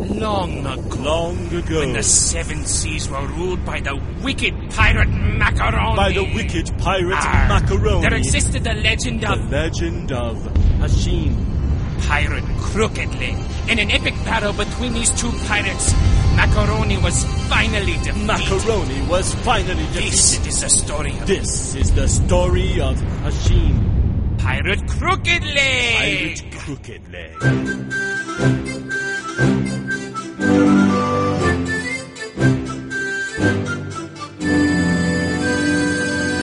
Long ago. Long ago. When the seven seas were ruled by the wicked pirate Macaroni. By the wicked pirate Macaroni. There existed the legend of... The legend of Hashim. Pirate Crooked Leg. In an epic battle between these two pirates, Macaroni was finally defeated. Macaroni was finally defeated. This is the story of... This is the story of Hashim. Pirate Crooked Leg. Pirate Crooked Leg.